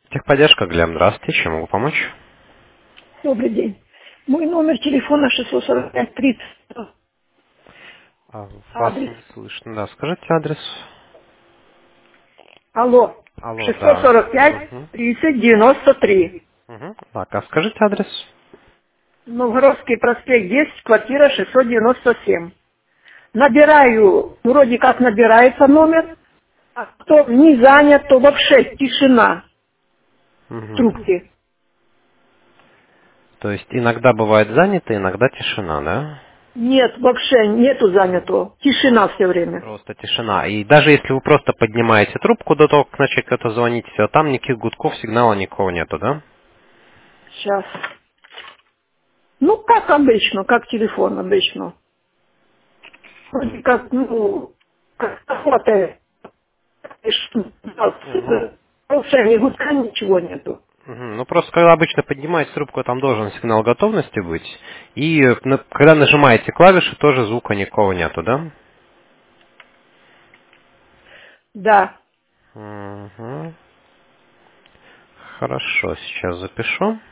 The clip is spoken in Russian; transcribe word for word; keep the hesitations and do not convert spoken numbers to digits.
Техподдержка, Глеб, здравствуйте, чем могу помочь? Добрый день. Мой номер телефона шестьсот сорок пять тридцать. А, вас Адрес. не слышно, да, скажите адрес. Алло. Алло, шестьсот да. сорок пять Угу. тридцать девяносто три. Угу. Так, а скажите адрес. Новгородский проспект десять, квартира шестьсот девяносто семь. Набираю, вроде как набирается номер, а кто не занят, то вообще тишина в Угу. трубке. То есть иногда бывает занято, иногда тишина, да? Нет, вообще нету занятого. Тишина все время. Просто тишина. И даже если вы просто поднимаете трубку до того, как начать кто-то звонить, все, там никаких гудков, сигнала никакого нету, да? Сейчас. Ну, как обычно, как телефон обычно. Вроде как, ну, как хватает. Угу. Вообще ни гудка, ничего нету. Мгм. Ну просто когда обычно поднимаете трубку, там должен сигнал готовности быть. И э, на- когда нажимаете клавиши, тоже звука никакого нету, да? Да. Мгм. Хорошо, сейчас запишу.